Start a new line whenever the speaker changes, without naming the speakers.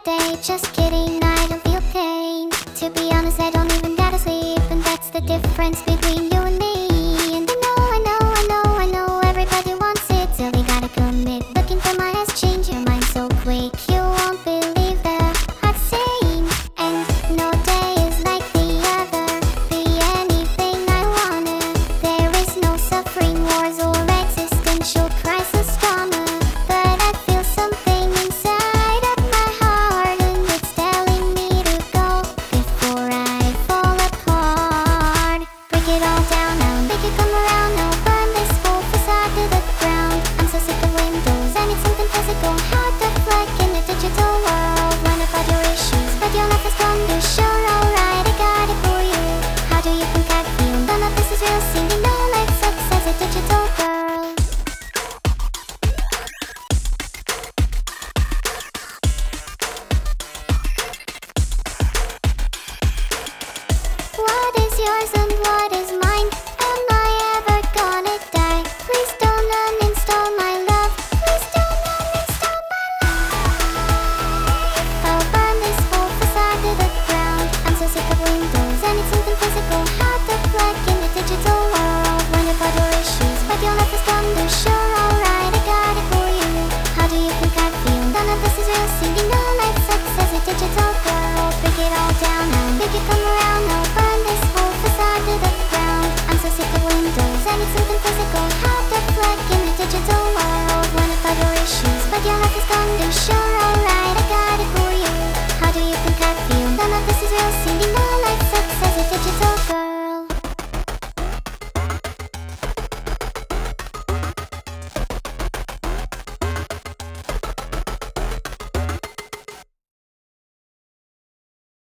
day. Just kidding, I don't feel pain. To be honest, I don't even gotta sleep, and that's the difference between you and me. And I know everybody wants it till they gotta commit. Looking for my ass, change your mind so quick. You won't believe the hot scene. And no day is like the other. Be anything I wanna. There is no suffering, wars, or existential crisis drama. But I feel something inside of my heart, and it's telling me to go before I fall apart. Break it all down now, make it come around now. Burn this whole facade to the ground. I'm so sick of windows, I need something physical. How to fleck in a digital world. Learn about your issues, but your life is gone to sure. Alright, I got it for you. How do you think I feel? None of this is real, singing no life sucks as a digital girl. What is yours and what is mine? Am I ever gonna die? Please don't uninstall my love. Please don't uninstall my life. I'll burn this whole facade to the ground. I'm so sick of windows, I need something physical. How to fleck in the digital world. Learn about your issues, but your life is gone to sure. Alright, I got it for you. How do you think I feel? None of this is real, singing no life sucks as a digital girl. Break it all down now, make it come around now. Burn this whole facade to the ground. I'm so sick of windows, I need something physical. How to fleck in the digital world. Learn about your issues, but your life is gone to sure.